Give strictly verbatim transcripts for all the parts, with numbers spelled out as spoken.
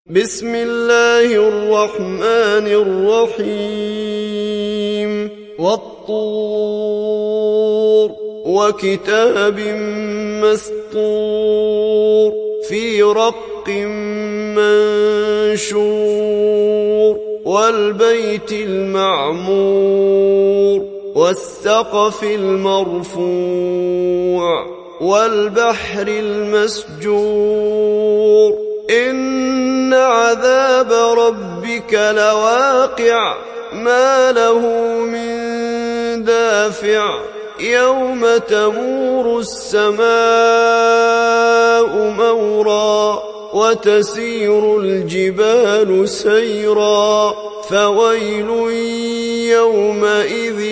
بسم الله الرحمن الرحيم والطور وكتاب مسطور في رق منشور والبيت المعمور والسقف المرفوع والبحر المسجور إن عذاب ربك لواقع ما له من دافع يوم تمور السماء مورا وتسير الجبال سيرا فويل يومئذ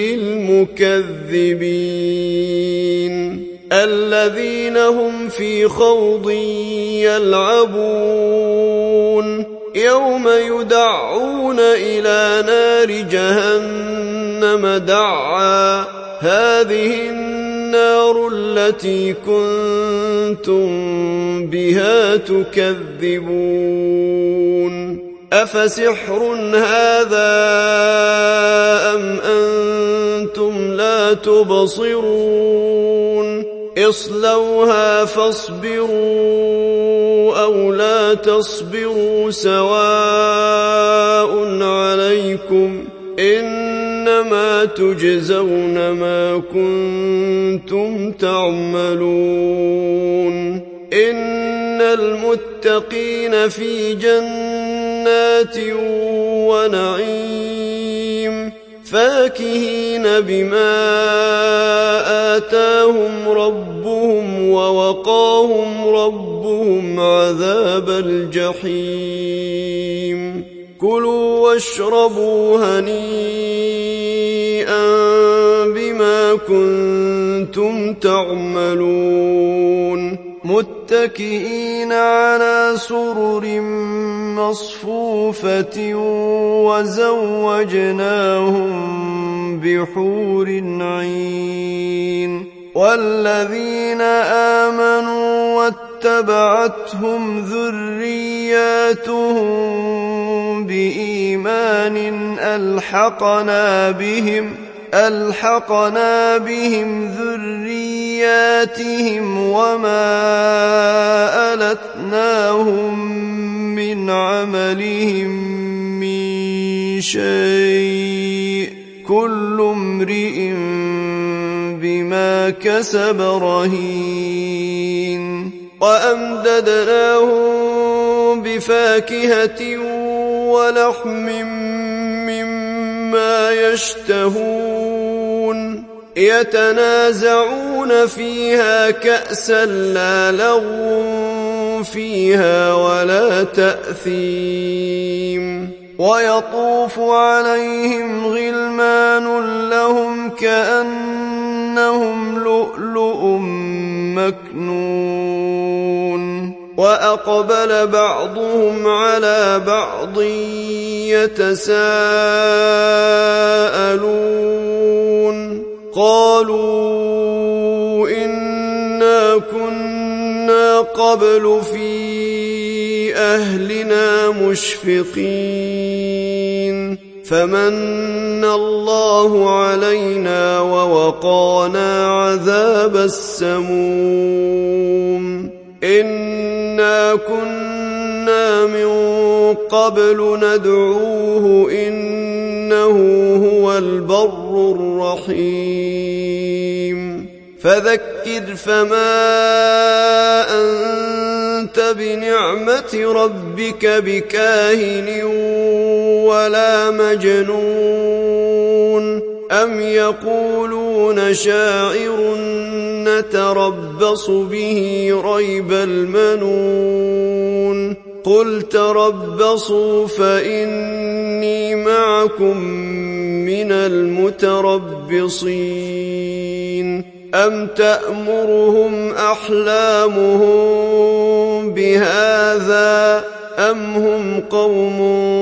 للمكذبين الذين هم في خوض يلعبون يوم يدعون إلى نار جهنم دعا هذه النار التي كنتم بها تكذبون أفسحر هذا أم أنتم لا تبصرون اصلوها فاصبروا أو لا تصبروا سواء عليكم إنما تجزون ما كنتم تعملون إن المتقين في جنات ونعيم فاكهين بما آتاهم ربهم ووقاهم ربهم عذاب الجحيم كلوا واشربوا هنيئا بما كنتم تعملون متكئين على سرر مصفوفة وزوجناهم بحور عين والذين آمنوا واتبعتهم ذرياتهم بإيمان ألحقنا بهم ألحقنا بهم ذرياتهم وما ألتناهم من عملهم من شيء كل امرئ بما كسب رهين وأمددناهم بفاكهة ولحم مما يشتهون يتنازعون فيها كأسا لا لغو فيها ولا تأثيم ويطوف عليهم غلمان لهم كأنهم لؤلؤ مكنون وأقبل بعضهم على بعض يتساءلون قالوا إنا كنا قبل في أهلنا مشفقين فمن الله علينا ووقانا عذاب السموم إنا كنا من قبل ندعوه إنه هو البر الرحيم فذكر فما أنت بنعمة ربك بكاهن ولا مجنون أم يقولون شاعر نتربص به ريب المنون قل تربصوا فإني معكم من المتربصين أم تأمرهم أحلامهم بهذا أم هم قوم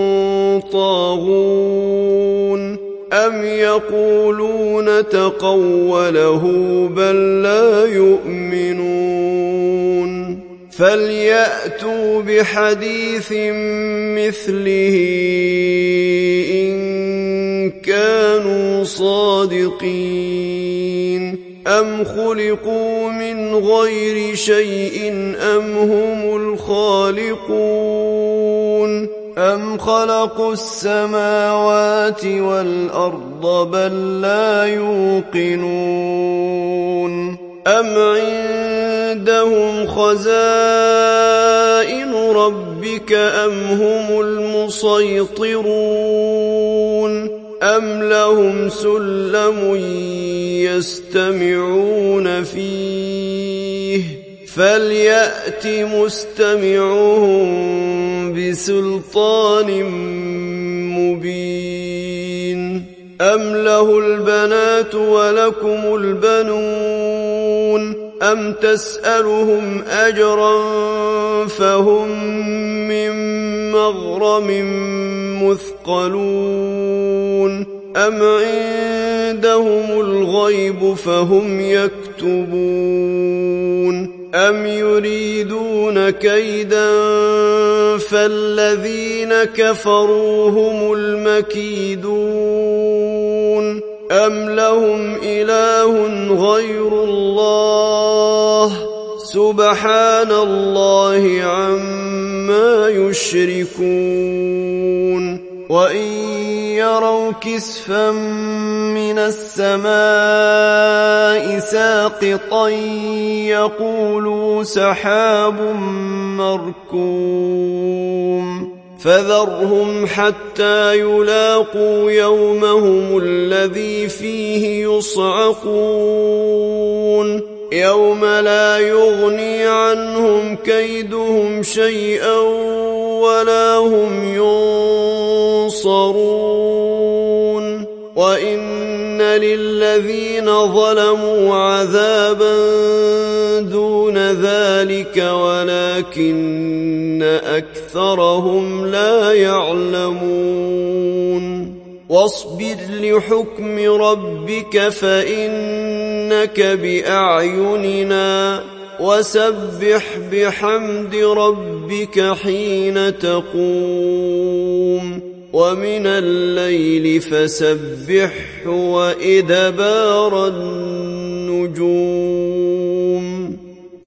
طاغون أم يقولون تقوله بل لا يؤمنون فليأتوا فليأتوا بحديث مثله إن كانوا صادقين أم خلقوا من غير شيء أم هم الخالقون أم خلقوا السماوات والأرض بل لا يوقنون أم عندهم خزائن ربك أم هم المسيطرون أم لهم سلم يستمعون فيه فليأت مستمعهم بسلطان مبين أم له البنات ولكم البنون أم تسألهم أجرا فهم من مغرم مثقلون أم عندهم الغيب فهم يكتبون أم يريدون كيدا فالذين كفروا هم المكيدون أم لهم إله غير الله سبحان الله عما يشركون وإن يروا كسفا من السماء ساقطا يقولوا سحاب مركوم فذرهم حتى يلاقوا يومهم الذي فيه يصعقون يوم لا يغني عنهم كيدهم شيئا ولا هم ينصرون وإن للذين ظلموا عذابا دون ذلك ولكن أكثرهم لا يعلمون واصبر لحكم ربك فإنك بأعيننا وسبح بحمد ربك حين تقوم ومن الليل فسبحه وإدبار النجوم